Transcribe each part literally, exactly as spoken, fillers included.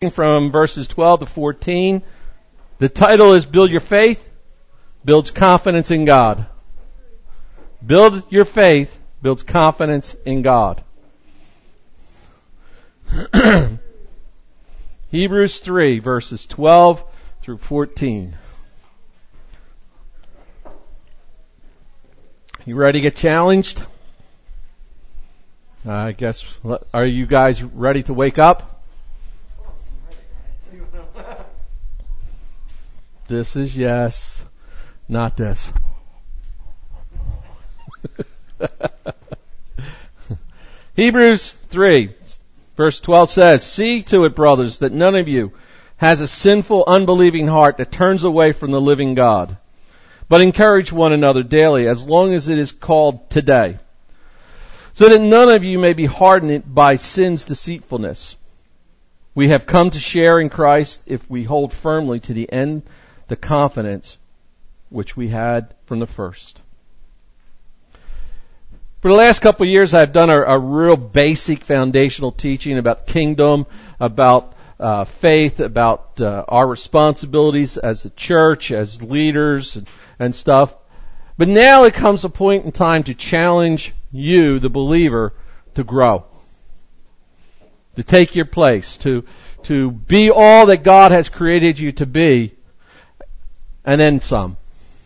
from verses twelve to fourteen. The title is Build Your Faith, Builds Confidence in God. Build your faith, builds confidence in God. Hebrews three, verses twelve through fourteen. You ready to get challenged? I guess, are you guys ready to wake up? This is yes, not this. Hebrews three, verse twelve says, "See to it, brothers, that none of you has a sinful, unbelieving heart that turns away from the living God. But encourage one another daily, as long as it is called today, so that none of you may be hardened by sin's deceitfulness. We have come to share in Christ if we hold firmly to the end the confidence which we had from the first." For the last couple of years, I've done a, a real basic foundational teaching about kingdom, about uh, faith, about uh, our responsibilities as a church, as leaders, and, and stuff. But now it comes a point in time to challenge you, the believer, to grow, to take your place, to to be all that God has created you to be, and then some.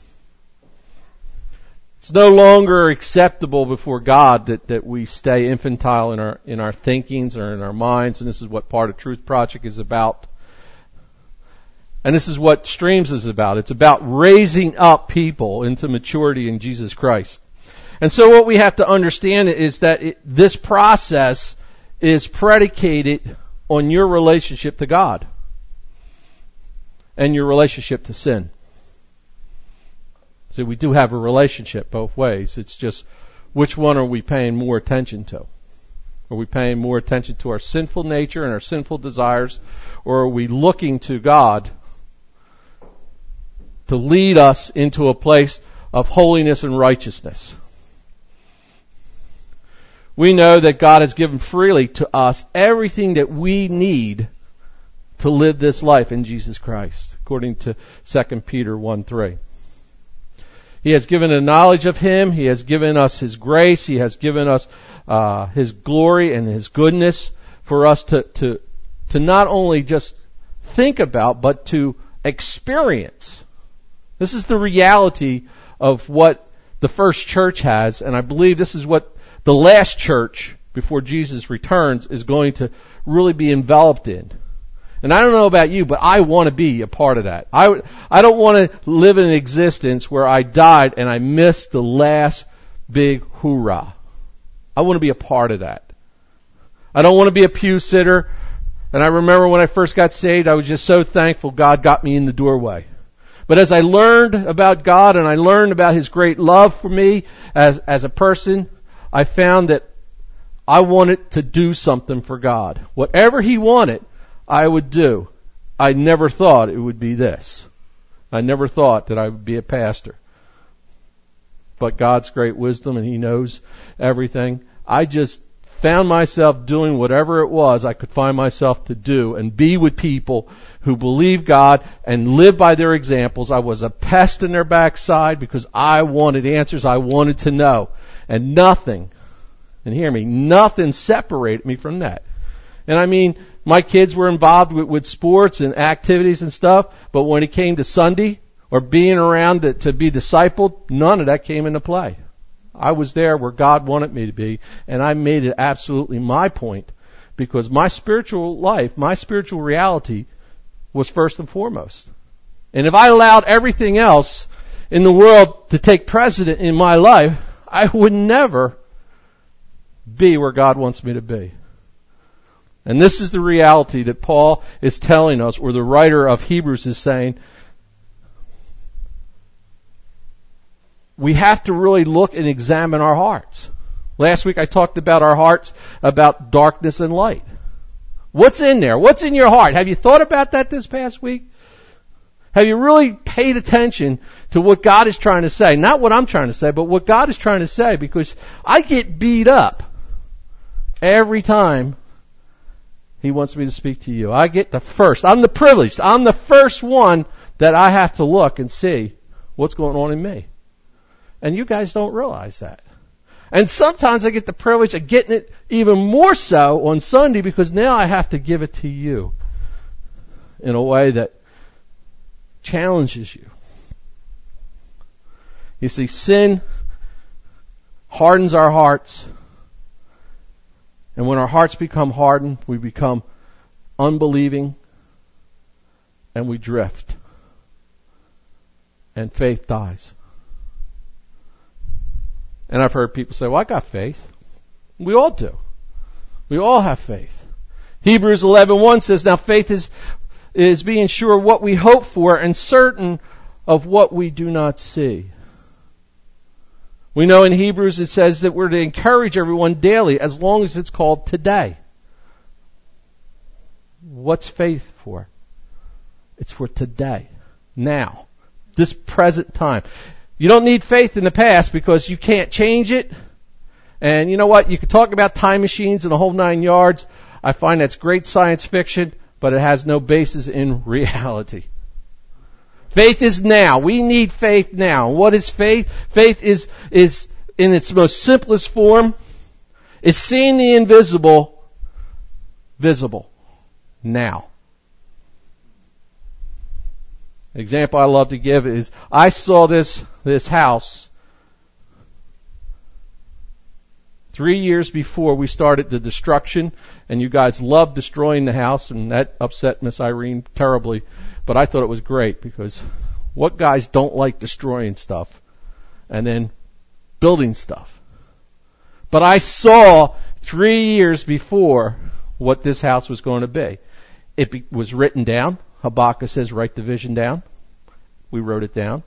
It's no longer acceptable before God that, that we stay infantile in our in our thinkings or in our minds, and this is what part of Truth Project is about. And this is what Streams is about. It's about raising up people into maturity in Jesus Christ. And so what we have to understand is that it, this process is predicated on your relationship to God and your relationship to sin. So we do have a relationship both ways. It's just which one are we paying more attention to? Are we paying more attention to our sinful nature and our sinful desires, or are we looking to God to lead us into a place of holiness and righteousness? We know that God has given freely to us everything that we need to live this life in Jesus Christ, according to Second Peter one three. He has given a knowledge of Him. He has given us His grace. He has given us uh, His glory and His goodness for us to, to, to not only just think about, but to experience. This is the reality of what the first church has, and I believe this is what the last church before Jesus returns is going to really be enveloped in. And I don't know about you, but I want to be a part of that. I, I don't want to live in an existence where I died and I missed the last big hoorah. I want to be a part of that. I don't want to be a pew sitter. And I remember when I first got saved, I was just so thankful God got me in the doorway. But as I learned about God and I learned about His great love for me as, as a person, I found that I wanted to do something for God. Whatever He wanted, I would do. I never thought it would be this. I never thought that I would be a pastor. But God's great wisdom, and He knows everything. I just found myself doing whatever it was I could find myself to do and be with people who believe God and live by their examples. I was a pest in their backside because I wanted answers. I wanted to know. And nothing, and hear me, nothing separated me from that. And I mean, my kids were involved with, with sports and activities and stuff, but when it came to Sunday or being around to, to be discipled, none of that came into play. I was there where God wanted me to be, and I made it absolutely my point because my spiritual life, my spiritual reality was first and foremost. And if I allowed everything else in the world to take precedent in my life, I would never be where God wants me to be. And this is the reality that Paul is telling us, or the writer of Hebrews is saying. We have to really look and examine our hearts. Last week I talked about our hearts, about darkness and light. What's in there? What's in your heart? Have you thought about that this past week? Have you really paid attention to what God is trying to say? Not what I'm trying to say, but what God is trying to say, because I get beat up every time He wants me to speak to you. I get the first. I'm the privileged. I'm the first one that I have to look and see what's going on in me. And you guys don't realize that. And sometimes I get the privilege of getting it even more so on Sunday because now I have to give it to you in a way that challenges you. You see, sin hardens our hearts. And when our hearts become hardened, we become unbelieving and we drift. And faith dies. And I've heard people say, well, I got faith. We all do. We all have faith. Hebrews eleven one says, now faith is, is being sure of what we hope for and certain of what we do not see. We know in Hebrews it says that we're to encourage everyone daily as long as it's called today. What's faith for? It's for today. Now. This present time. You don't need faith in the past because you can't change it. And you know what? You can talk about time machines and the whole nine yards. I find that's great science fiction, but it has no basis in reality. Faith is now. We need faith now. What is faith? Faith is, is in its most simplest form, is seeing the invisible visible now. An example I love to give is I saw this, this house three years before we started the destruction, and you guys loved destroying the house, and that upset Miss Irene terribly. But I thought it was great because what guys don't like destroying stuff and then building stuff? But I saw three years before what this house was going to be. It be, was written down. Habakkuk says, write the vision down. We wrote it down.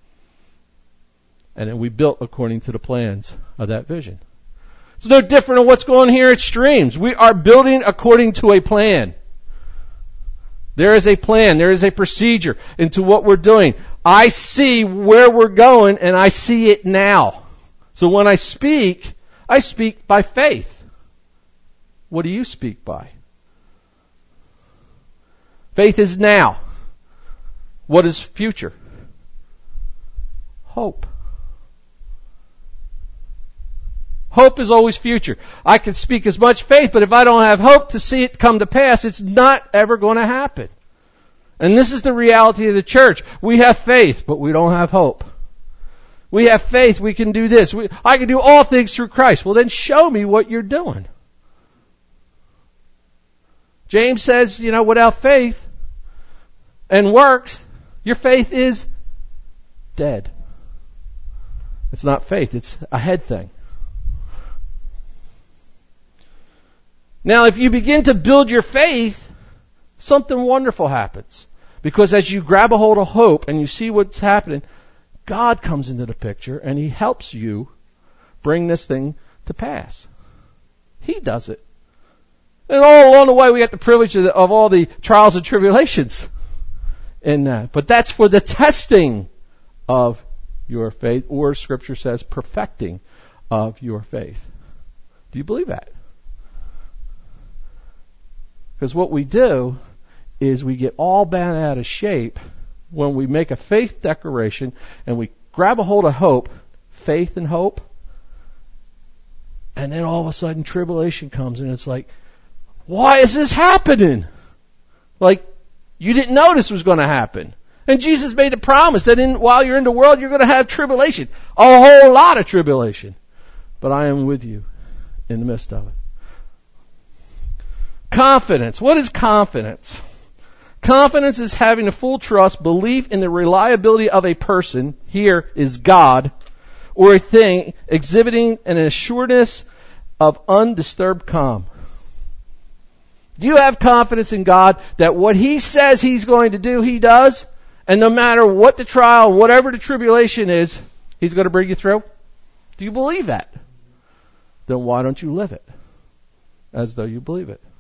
And then we built according to the plans of that vision. It's no different than what's going on here at Streams. We are building according to a plan. There is a plan. There is a procedure into what we're doing. I see where we're going, and I see it now. So when I speak, I speak by faith. What do you speak by? Faith is now. What is future? Hope. Hope is always future. I can speak as much faith, but if I don't have hope to see it come to pass, it's not ever going to happen. And this is the reality of the church. We have faith, but we don't have hope. We have faith, we can do this. We, I can do all things through Christ. Well, then show me what you're doing. James says, you know, without faith and works, your faith is dead. It's not faith, it's a head thing. Now, if you begin to build your faith, something wonderful happens. Because as you grab a hold of hope and you see what's happening, God comes into the picture and He helps you bring this thing to pass. He does it. And all along the way, we get the privilege of, the, of all the trials and tribulations in that. But that's for the testing of your faith, or Scripture says perfecting of your faith. Do you believe that? Because what we do is we get all bent out of shape when we make a faith declaration and we grab a hold of hope, faith and hope, and then all of a sudden tribulation comes and it's like, why is this happening? Like, you didn't know this was going to happen. And Jesus made a promise that in, while you're in the world, you're going to have tribulation. A whole lot of tribulation. But I am with you in the midst of it. Confidence. What is confidence? Confidence is having a full trust, belief in the reliability of a person, here is God, or a thing, exhibiting an assuredness of undisturbed calm. Do you have confidence in God that what He says He's going to do, He does? And no matter what the trial, whatever the tribulation is, He's going to bring you through? Do you believe that? Then why don't you live it as though you believe it?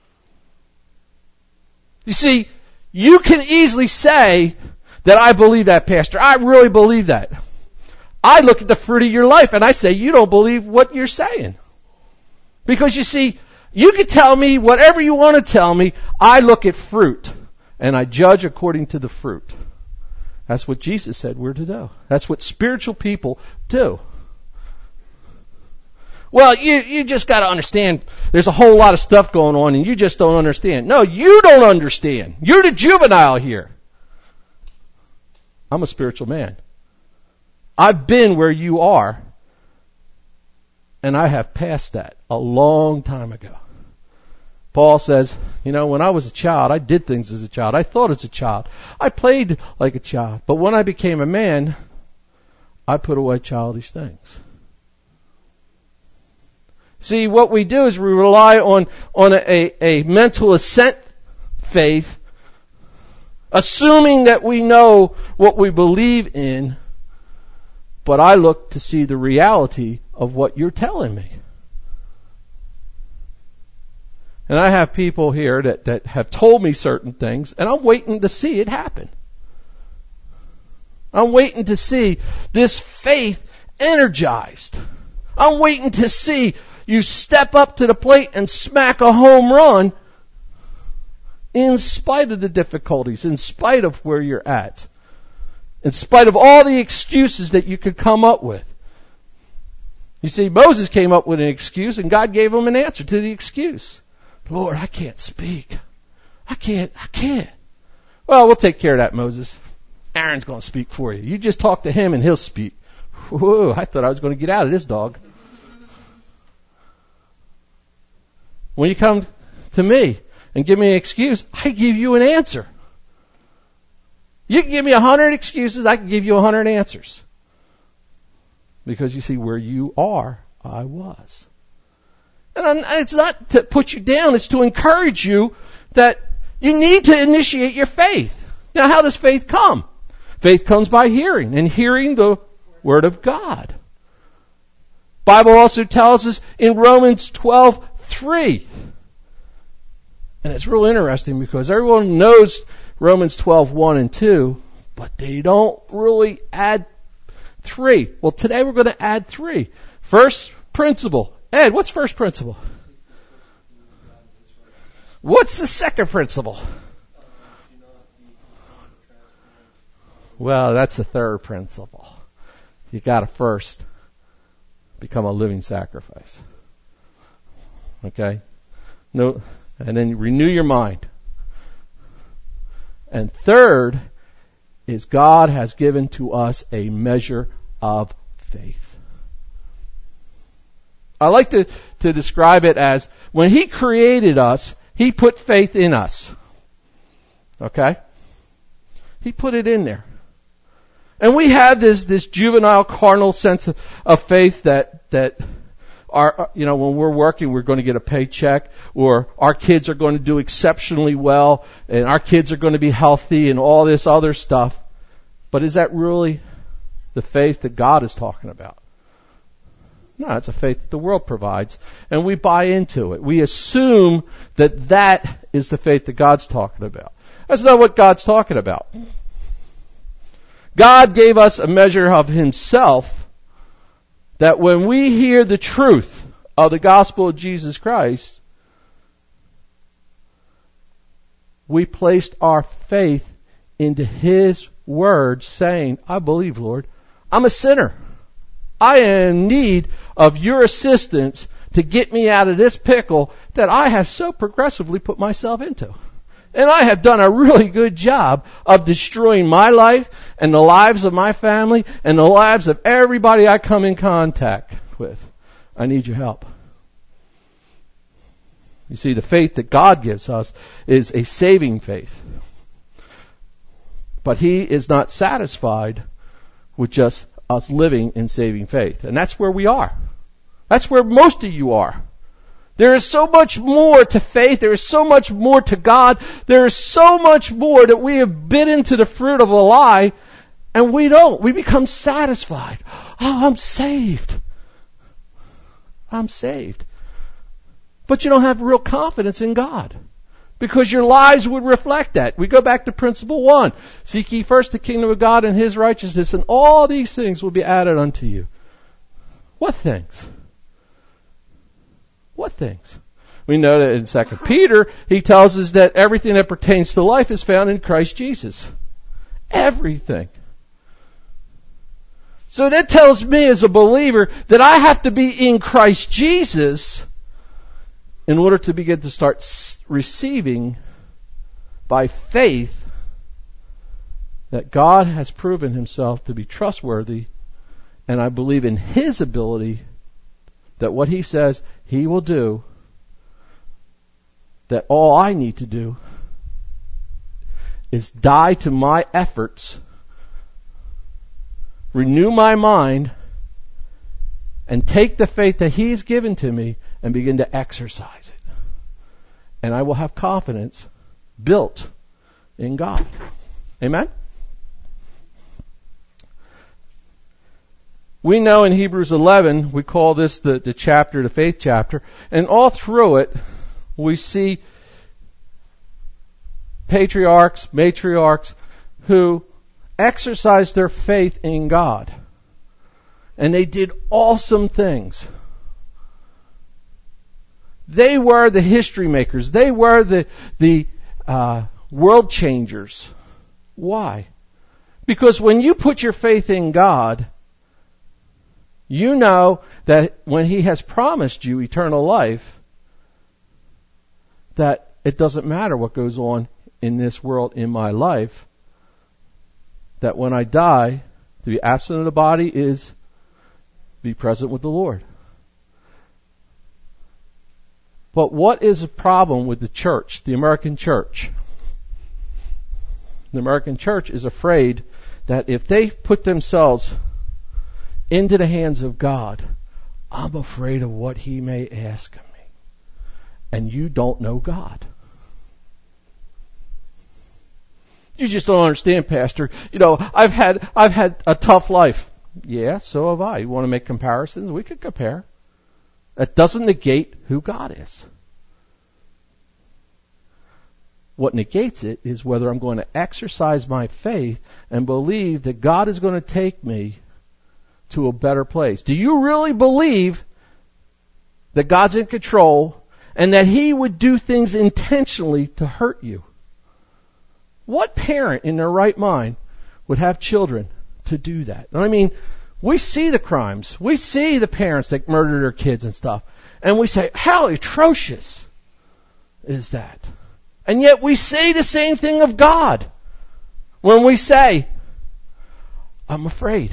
You see, you can easily say that I believe that, Pastor. I really believe that. I look at the fruit of your life and I say you don't believe what you're saying. Because you see, You can tell me whatever you want to tell me. I look at fruit, and I judge according to the fruit. That's what Jesus said we're to do. That's what spiritual people do. Well, you, you just got to understand there's a whole lot of stuff going on, and you just don't understand. No, you don't understand. You're the juvenile here. I'm a spiritual man. I've been where you are, and I have passed that a long time ago. Paul says, you know, when I was a child, I did things as a child. I thought as a child. I played like a child. But when I became a man, I put away childish things. See, what we do is we rely on, on a, a, a mental assent faith, assuming that we know what we believe in, but I look to see the reality of what you're telling me. And I have people here that, that have told me certain things, and I'm waiting to see it happen. I'm waiting to see this faith energized. I'm waiting to see you step up to the plate and smack a home run in spite of the difficulties, in spite of where you're at, in spite of all the excuses that you could come up with. You see, Moses came up with an excuse, and God gave him an answer to the excuse. Lord, I can't speak. I can't, I can't. Well, we'll take care of that, Moses. Aaron's going to speak for you. You just talk to him and he'll speak. Whoa, I thought I was going to get out of this dog. When you come to me and give me an excuse, I give you an answer. You can give me a hundred excuses, I can give you a hundred answers. Because you see, where you are, I was. And it's not to put you down, it's to encourage you that you need to initiate your faith. Now, how does faith come? Faith comes by hearing, and hearing the Word of God. Bible also tells us in Romans twelve three. And it's real interesting because everyone knows Romans twelve one and two, but they don't really add three. Well, today we're going to add three. First principle. Ed, what's first principle? What's the second principle? Well, that's the third principle. You got to first become a living sacrifice. Okay? No, and then renew your mind. And third is God has given to us a measure of faith. I like to, to describe it as when He created us, He put faith in us. Okay? He put it in there. And we have this, this juvenile carnal sense of, of faith that, that our, you know, when we're working, we're going to get a paycheck, or our kids are going to do exceptionally well, and our kids are going to be healthy and all this other stuff. But is that really the faith that God is talking about? No, it's a faith that the world provides, and we buy into it. We assume that that is the faith that God's talking about. That's not what God's talking about. God gave us a measure of Himself that when we hear the truth of the gospel of Jesus Christ, we placed our faith into His word saying, I believe, Lord, I'm a sinner. I am in need of your assistance to get me out of this pickle that I have so progressively put myself into. And I have done a really good job of destroying my life and the lives of my family and the lives of everybody I come in contact with. I need your help. You see, the faith that God gives us is a saving faith. But He is not satisfied with just us living in saving faith. And that's where we are. That's where most of you are. There is so much more to faith. There is so much more to God. There is so much more that we have bit into the fruit of a lie, and we don't. We become satisfied. Oh, I'm saved. I'm saved. But you don't have real confidence in God, because your lives would reflect that. We go back to principle one. Seek ye first the kingdom of God and His righteousness, and all these things will be added unto you. What things? What things? We know that in Second Peter, he tells us that everything that pertains to life is found in Christ Jesus. Everything. So that tells me as a believer that I have to be in Christ Jesus in order to begin to start receiving by faith that God has proven himself to be trustworthy, and I believe in his ability that what he says he will do, that all I need to do is die to my efforts, renew my mind, and take the faith that he's given to me and begin to exercise it. And I will have confidence built in God. Amen? We know in Hebrews eleven, we call this the, the chapter, the faith chapter, and all through it, we see patriarchs, matriarchs, who exercised their faith in God. And they did awesome things. They were the history makers. They were the, the uh, world changers. Why? Because when you put your faith in God, you know that when he has promised you eternal life, that it doesn't matter what goes on in this world in my life, that when I die, to be absent of the body is be present with the Lord. But what is a problem with the church, the American church? The American church is afraid that if they put themselves into the hands of God, I'm afraid of what he may ask of me. And you don't know God. You just don't understand, Pastor. You know, I've had I've had a tough life. Yeah, so have I. You want to make comparisons? We could compare. That doesn't negate who God is. What negates it is whether I'm going to exercise my faith and believe that God is going to take me to a better place. Do you really believe that God's in control and that he would do things intentionally to hurt you? What parent in their right mind would have children to do that? I mean, we see the crimes. We see the parents that murder their kids and stuff. And we say, how atrocious is that? And yet we say the same thing of God when we say, I'm afraid.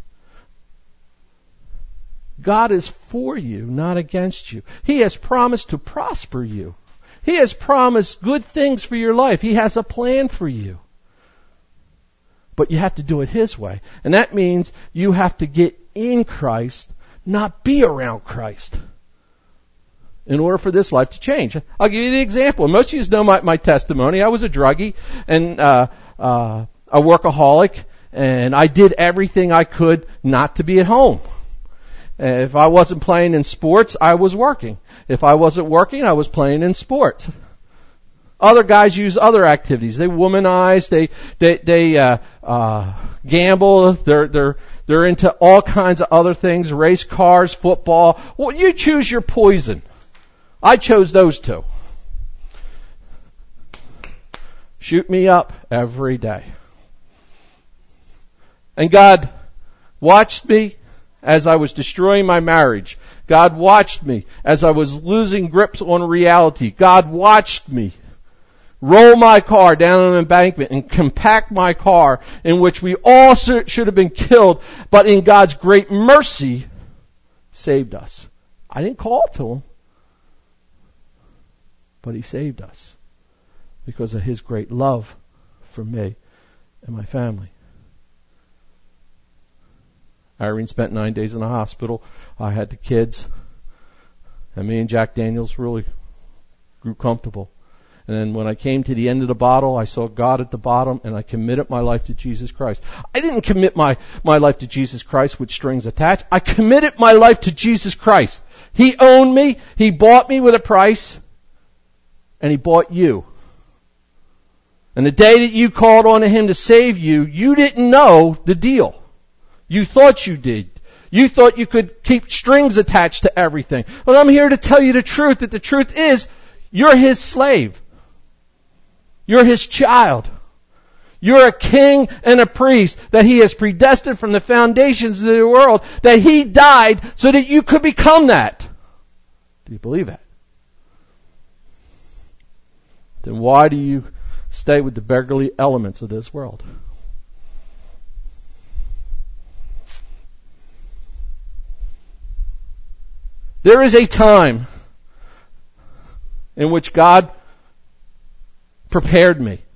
God is for you, not against you. He has promised to prosper you. He has promised good things for your life. He has a plan for you. But you have to do it his way. And that means you have to get in Christ, not be around Christ, in order for this life to change. I'll give you the example. Most of you know my, my testimony. I was a druggie and uh, uh, a workaholic, and I did everything I could not to be at home. If I wasn't playing in sports, I was working. If I wasn't working, I was playing in sports. Other guys use other activities. They womanize. They they they uh, uh, gamble. They're they're they're into all kinds of other things. Race cars, football. Well, you choose your poison. I chose those two. Shoot me up every day. And God watched me as I was destroying my marriage. God watched me as I was losing grips on reality. God watched me roll my car down an embankment and compact my car, in which we all should have been killed, but in God's great mercy saved us. I didn't call to him, but he saved us because of his great love for me and my family. Irene spent nine days in the hospital. I had the kids. And me and Jack Daniels really grew comfortable. And then when I came to the end of the bottle, I saw God at the bottom, and I committed my life to Jesus Christ. I didn't commit my, my life to Jesus Christ with strings attached. I committed my life to Jesus Christ. He owned me. He bought me with a price. And he bought you. And the day that you called on him to save you, you didn't know the deal. You thought you did. You thought you could keep strings attached to everything. But I'm here to tell you the truth, that the truth is, you're His slave. You're His child. You're a king and a priest that He has predestined from the foundations of the world, that He died so that you could become that. Do you believe that? Then why do you stay with the beggarly elements of this world? There is a time in which God prepared me.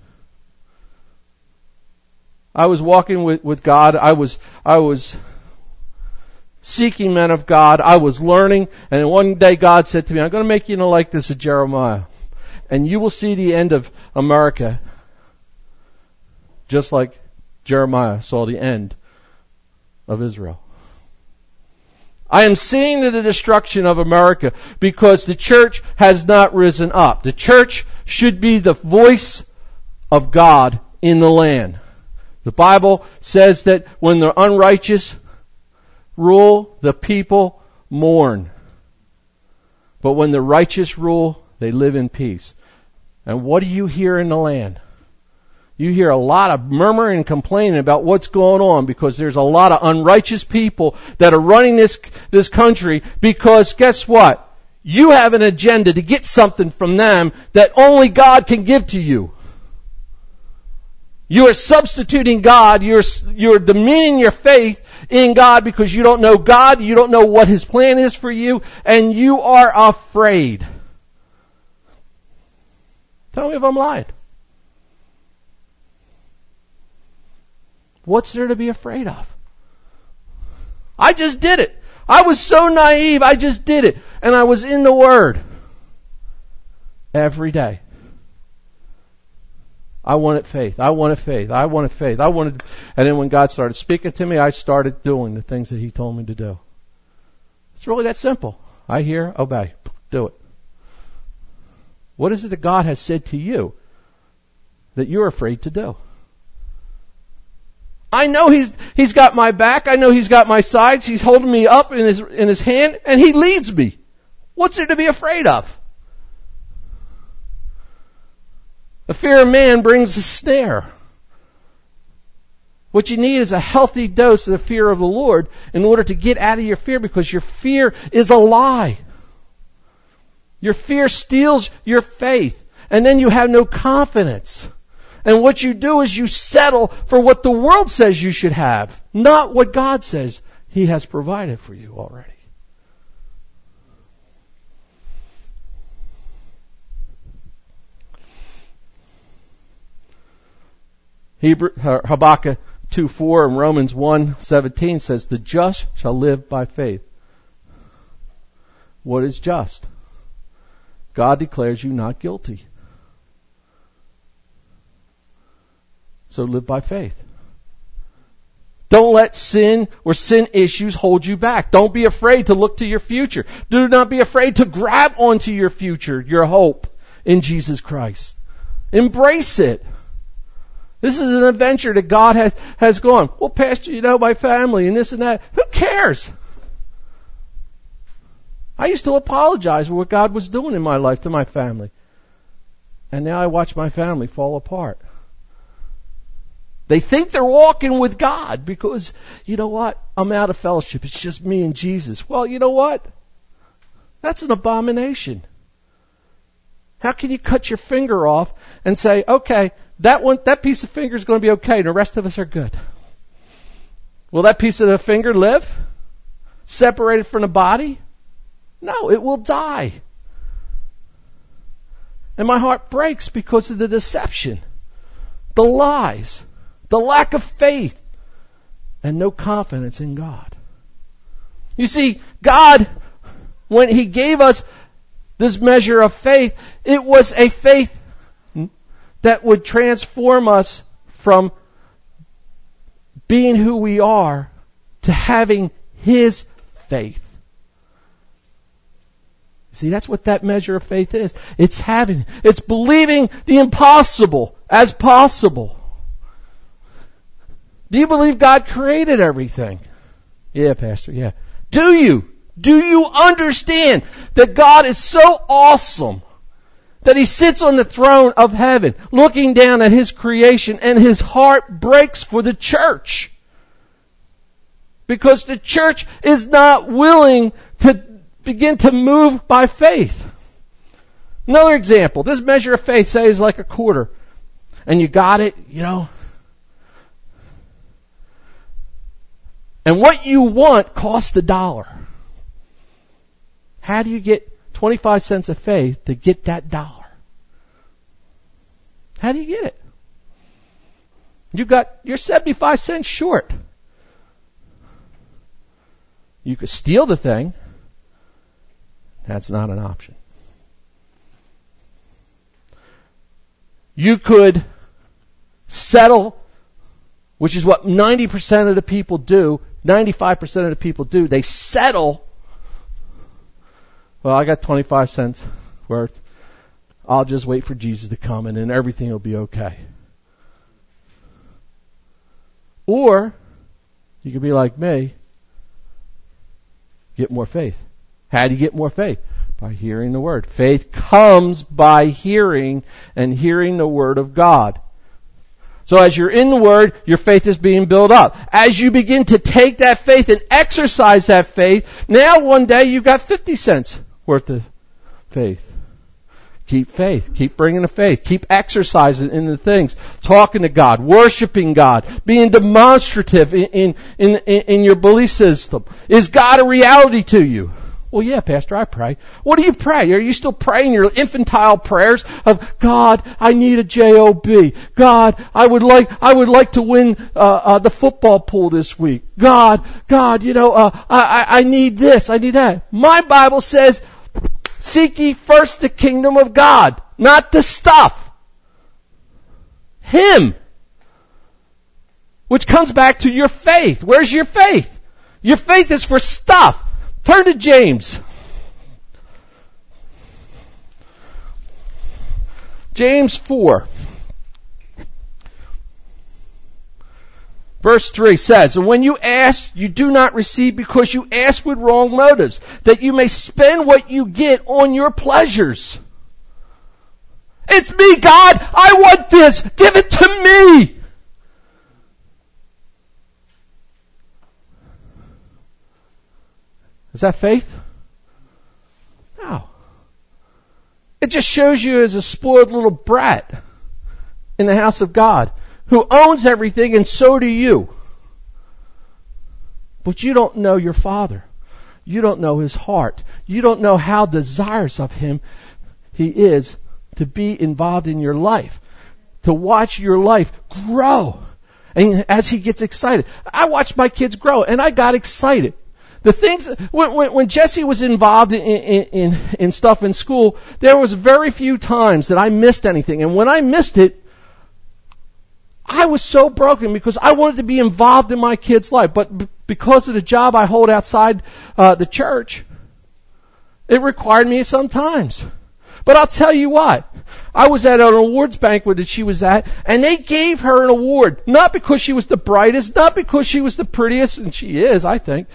I was walking with, with God. I was, I was seeking men of God. I was learning. And one day God said to me, I'm going to make you like this of Jeremiah. And you will see the end of America just like Jeremiah saw the end of Israel. I am seeing the destruction of America because the church has not risen up. The church should be the voice of God in the land. The Bible says that when the unrighteous rule, the people mourn. But when the righteous rule, they live in peace. And what do you hear in the land? You hear a lot of murmuring and complaining about what's going on because there's a lot of unrighteous people that are running this, this country because guess what? You have an agenda to get something from them that only God can give to you. You are substituting God. You're, you're demeaning your faith in God because you don't know God. You don't know what His plan is for you. And you are afraid. Tell me if I'm lying. What's there to be afraid of? I just did it. I was so naive. I just did it. And I was in the Word every day. I wanted faith. I wanted faith. I wanted faith. I wanted, and then when God started speaking to me, I started doing the things that He told me to do. It's really that simple. I hear, obey, do it. What is it that God has said to you that you're afraid to do? I know He's He's got my back. I know He's got my sides. He's holding me up in His in His hand, and He leads me. What's there to be afraid of? The fear of man brings a snare. What you need is a healthy dose of the fear of the Lord in order to get out of your fear, because your fear is a lie. Your fear steals your faith, and then you have no confidence. And what you do is you settle for what the world says you should have, not what God says He has provided for you already. Hebrew, Habakkuk two four and Romans one seventeen says, the just shall live by faith. What is just? God declares you not guilty. So live by faith. Don't let sin or sin issues hold you back. Don't be afraid to look to your future. Do not be afraid to grab onto your future, your hope in Jesus Christ. Embrace it. This is an adventure that God has, has gone. Well, Pastor, you know, my family and this and that. Who cares? I used to apologize for what God was doing in my life to my family. And now I watch my family fall apart. They think they're walking with God because, you know what? I'm out of fellowship. It's just me and Jesus. Well, you know what? That's an abomination. How can you cut your finger off and say, okay, that one, that piece of finger is going to be okay, and the rest of us are good? Will that piece of the finger live? Separated from the body? No, it will die. And my heart breaks because of the deception, the lies, the lack of faith, and no confidence in God. You see, God, when He gave us this measure of faith, it was a faith that would transform us from being who we are to having His faith. See, that's what that measure of faith is. It's having, it's believing the impossible as possible. Do you believe God created everything? Yeah, Pastor, yeah. Do you? Do you understand that God is so awesome that He sits on the throne of heaven looking down at His creation and His heart breaks for the church? Because the church is not willing to begin to move by faith. Another example, this measure of faith, say, is like a quarter. And you got it, you know. And what you want costs a dollar. How do you get twenty-five cents of faith to get that dollar? How do you get it? You got, you're seventy-five cents short. You could steal the thing. That's not an option. You could settle, which is what ninety percent of the people do, ninety-five percent of the people do. They settle. Well, I got twenty-five cents worth. I'll just wait for Jesus to come and then everything will be okay. Or, you could be like me, get more faith. How do you get more faith? By hearing the Word. Faith comes by hearing, and hearing the Word of God. So as you're in the Word, your faith is being built up. As you begin to take that faith and exercise that faith, now one day you've got fifty cents worth of faith. Keep faith. Keep bringing the faith. Keep exercising in the things. Talking to God. Worshiping God. Being demonstrative in, in, in, in your belief system. Is God a reality to you? Well, yeah, Pastor, I pray. What do you pray? Are you still praying your infantile prayers of, God, I need a job. God, I would like, I would like to win, uh, uh, the football pool this week. God, God, you know, uh, I, I need this, I need that. My Bible says, seek ye first the kingdom of God, not the stuff. Him. Which comes back to your faith. Where's your faith? Your faith is for stuff. Turn to James. James four. Verse three says, and when you ask, you do not receive because you ask with wrong motives, that you may spend what you get on your pleasures. It's me, God. I want this. Give it to me. Is that faith? No. It just shows you as a spoiled little brat in the house of God who owns everything, and so do you. But you don't know your Father. You don't know His heart. You don't know how desirous of Him He is to be involved in your life, to watch your life grow. And as He gets excited. I watched my kids grow, and I got excited. The things, when, when, when Jesse was involved in, in, in, in stuff in school, there was very few times that I missed anything. And when I missed it, I was so broken because I wanted to be involved in my kid's life. But b- because of the job I hold outside uh, the church, it required me sometimes. But I'll tell you what, I was at an awards banquet that she was at, and they gave her an award. Not because she was the brightest, not because she was the prettiest, and she is, I think,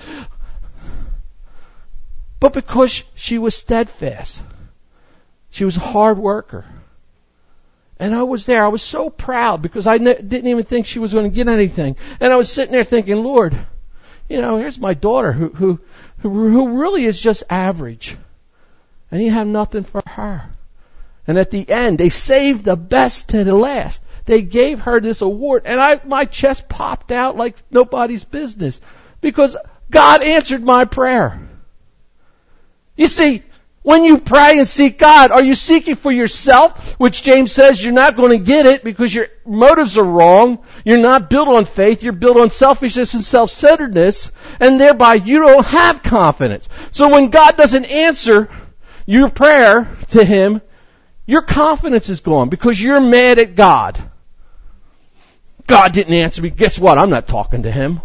but because she was steadfast. She was a hard worker. And I was there. I was so proud because I n- didn't even think she was going to get anything. And I was sitting there thinking, Lord, you know, here's my daughter who, who, who, who really is just average. And you have nothing for her. And at the end, they saved the best to the last. They gave her this award. And I, my chest popped out like nobody's business. Because God answered my prayer. You see, when you pray and seek God, are you seeking for yourself? Which James says you're not going to get it because your motives are wrong. You're not built on faith. You're built on selfishness and self-centeredness. And thereby you don't have confidence. So when God doesn't answer your prayer to Him, your confidence is gone because you're mad at God. God didn't answer me. Guess what? I'm not talking to Him.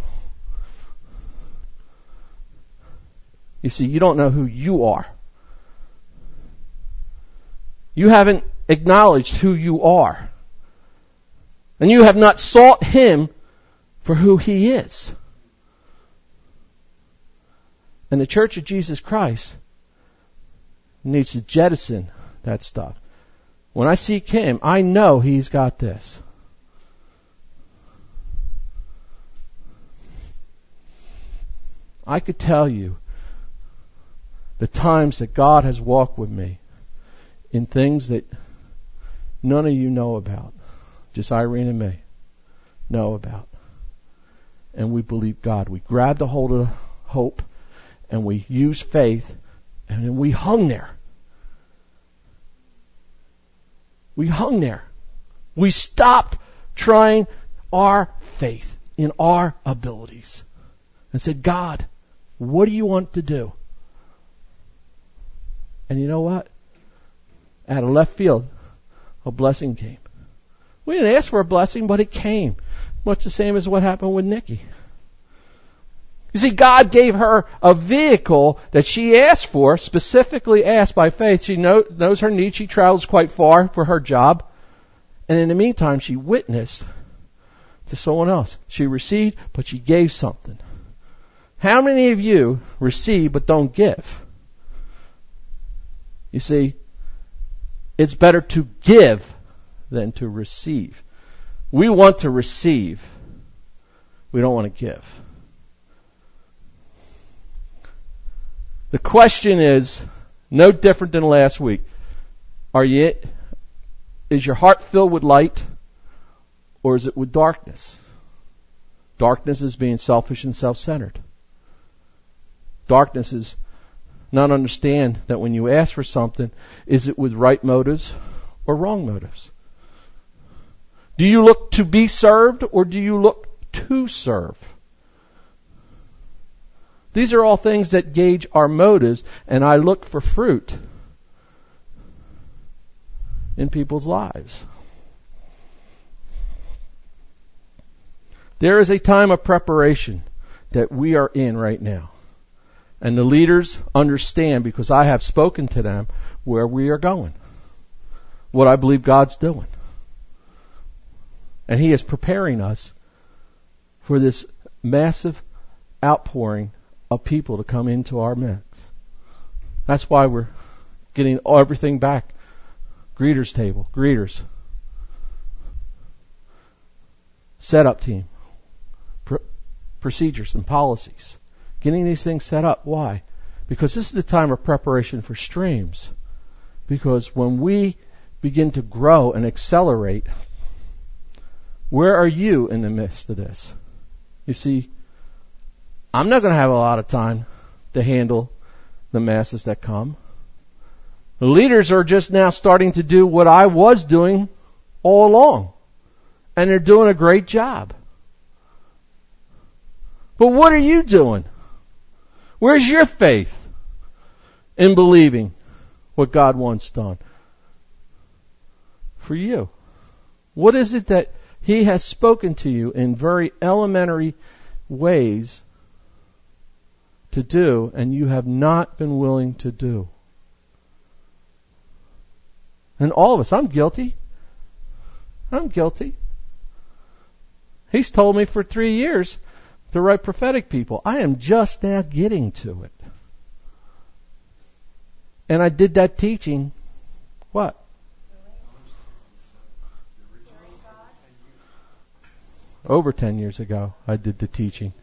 You see, you don't know who you are. You haven't acknowledged who you are. And you have not sought Him for who He is. And the Church of Jesus Christ needs to jettison that stuff. When I seek Him, I know He's got this. I could tell you the times that God has walked with me in things that none of you know about. Just Irene and me know about. And we believe God. We grabbed a hold of hope and we used faith and then we hung there. We hung there. We stopped trying our faith in our abilities and said, God, what do you want to do? And you know what? Out of left field, a blessing came. We didn't ask for a blessing, but it came. Much the same as what happened with Nikki. You see, God gave her a vehicle that she asked for, specifically asked by faith. She know, knows her needs. She travels quite far for her job. And in the meantime, she witnessed to someone else. She received, but she gave something. How many of you receive but don't give? You see, it's better to give than to receive. We want to receive. We don't want to give. The question is no different than last week. Are you, is your heart filled with light or is it with darkness? Darkness is being selfish and self-centered. Darkness is not understand that when you ask for something, is it with right motives or wrong motives? Do you look to be served or do you look to serve? These are all things that gauge our motives, and I look for fruit in people's lives. There is a time of preparation that we are in right now. And the leaders understand, because I have spoken to them, where we are going. What I believe God's doing. And He is preparing us for this massive outpouring of people to come into our midst. That's why we're getting everything back. Greeters table, greeters. Setup team. Pr- procedures and policies. Getting these things set up. Why? Because this is the time of preparation for streams. Because when we begin to grow and accelerate, where are you in the midst of this? You see, I'm not going to have a lot of time to handle the masses that come. The leaders are just now starting to do what I was doing all along. And they're doing a great job. But what are you doing? Where's your faith in believing what God wants done for you? What is it that He has spoken to you in very elementary ways to do, and you have not been willing to do? And all of us, I'm guilty. I'm guilty. He's told me for three years to write prophetic people. I am just now getting to it. And I did that teaching, what? Over ten years ago, I did the teaching.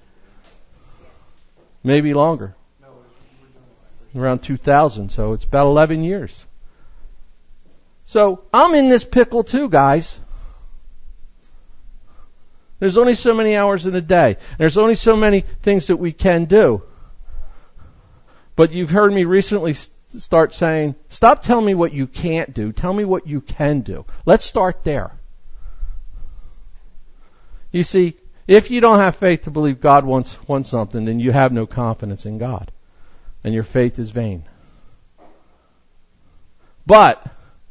Maybe longer. Around two thousand, so it's about eleven years. So, I'm in this pickle too, guys. There's only so many hours in a day. There's only so many things that we can do. But you've heard me recently start saying, stop telling me what you can't do. Tell me what you can do. Let's start there. You see, if you don't have faith to believe God wants, wants something, then you have no confidence in God. And your faith is vain. But,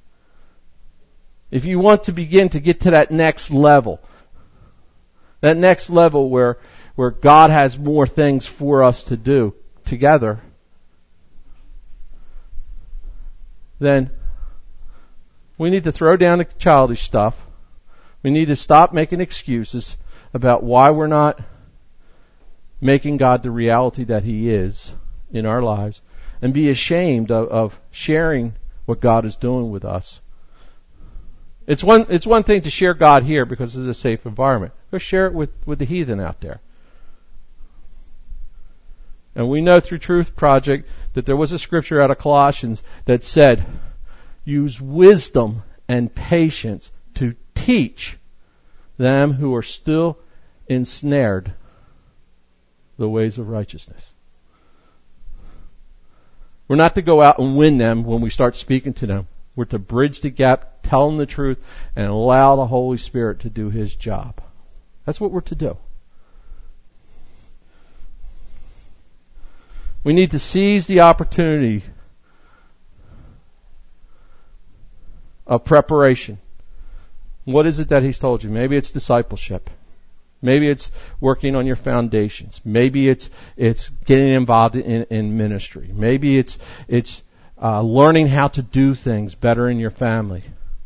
if you want to begin to get to that next level, that next level where, where God has more things for us to do together, then we need to throw down the childish stuff. We need to stop making excuses about why we're not making God the reality that He is in our lives and be ashamed of, of sharing what God is doing with us. It's one, it's one thing to share God here because it's a safe environment. Go share it with, with the heathen out there. And we know through Truth Project that there was a scripture out of Colossians that said, use wisdom and patience to teach them who are still ensnared the ways of righteousness. We're not to go out and win them when we start speaking to them. We're to bridge the gap, tell them the truth, and allow the Holy Spirit to do His job. That's what we're to do. We need to seize the opportunity of preparation. What is it that He's told you? Maybe it's discipleship. Maybe it's working on your foundations. Maybe it's it's getting involved in, in ministry. Maybe it's it's uh, learning how to do things better in your family.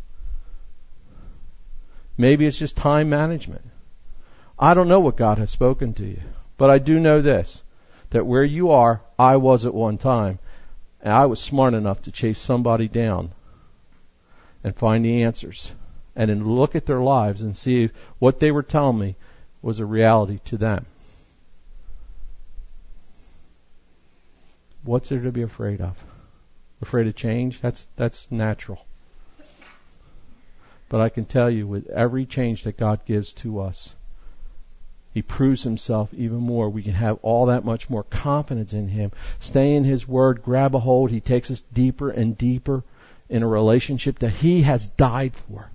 Maybe it's just time management. I don't know what God has spoken to you, but I do know this, that where you are, I was at one time, and I was smart enough to chase somebody down and find the answers, and then look at their lives and see if what they were telling me was a reality to them. What's there to be afraid of? Afraid of change? That's that's natural. But I can tell you, with every change that God gives to us, He proves Himself even more. We can have all that much more confidence in Him. Stay in His Word, grab a hold. He takes us deeper and deeper in a relationship that He has died for.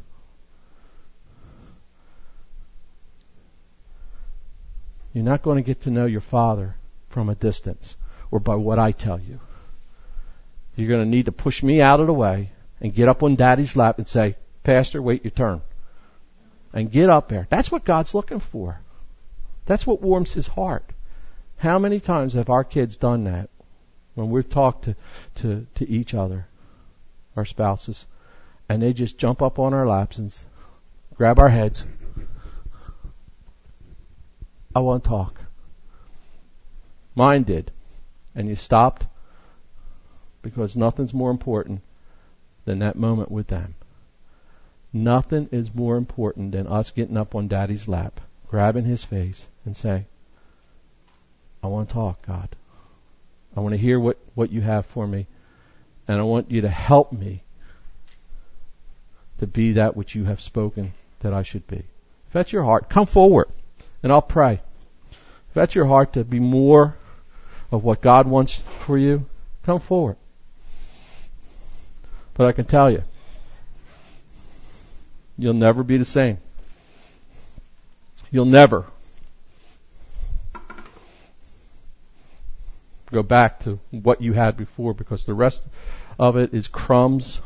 You're not going to get to know your Father from a distance or by what I tell you. You're going to need to push me out of the way and get up on Daddy's lap and say, Pastor, wait your turn. And get up there. That's what God's looking for. That's what warms His heart. How many times have our kids done that when we've talked to, to, to each other, our spouses, and they just jump up on our laps and grab our heads. I want to talk. Mine did. And you stopped because nothing's more important than that moment with them. Nothing is more important than us getting up on Daddy's lap, grabbing his face, and say, I want to talk, God. I want to hear what, what you have for me. And I want you to help me to be that which you have spoken that I should be. If that's your heart, come forward and I'll pray. If that's your heart to be more of what God wants for you, come forward. But I can tell you, you'll never be the same. You'll never go back to what you had before, because the rest of it is crumbs.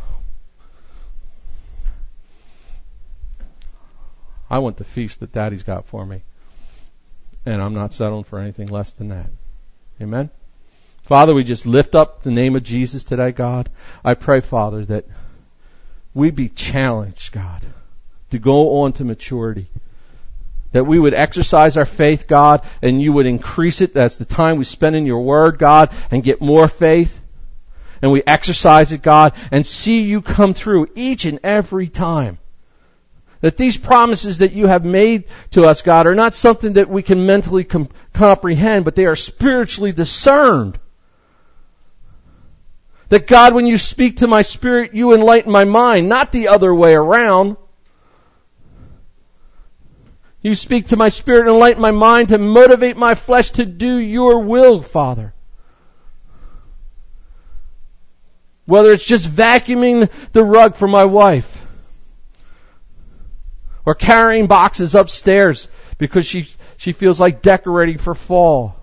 I want the feast that Daddy's got for me, and I'm not settling for anything less than that. Amen? Father, we just lift up the name of Jesus today, God. I pray, Father, that we be challenged, God, to go on to maturity. That we would exercise our faith, God, and you would increase it. That's the time we spend in your word, God, and get more faith. And we exercise it, God, and see you come through each and every time. That these promises that you have made to us, God, are not something that we can mentally com- comprehend, but they are spiritually discerned. That, God, when you speak to my spirit, you enlighten my mind, not the other way around. You speak to my spirit and enlighten my mind to motivate my flesh to do your will, Father. Whether it's just vacuuming the rug for my wife, or carrying boxes upstairs because she, she feels like decorating for fall.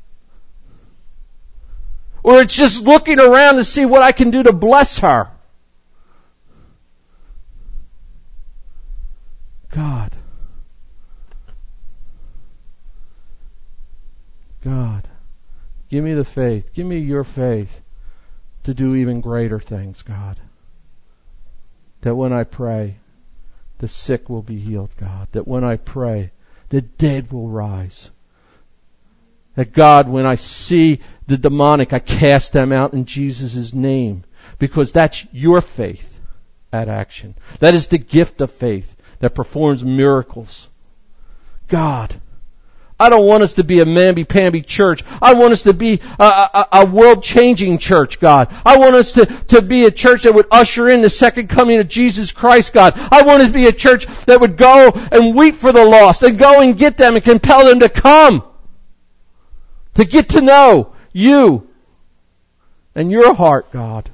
Or it's just looking around to see what I can do to bless her. God. God, give me the faith. Give me your faith to do even greater things, God. That when I pray, the sick will be healed, God. That when I pray, the dead will rise. That God, when I see the demonic, I cast them out in Jesus' name. Because that's your faith at action. That is the gift of faith that performs miracles. God, I don't want us to be a mamby-pamby church. I want us to be a, a, a world-changing church, God. I want us to, to be a church that would usher in the second coming of Jesus Christ, God. I want us to be a church that would go and weep for the lost and go and get them and compel them to come. To get to know you and your heart, God.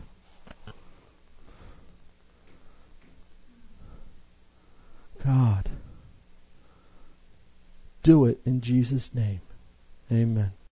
God. Do it in Jesus' name. Amen.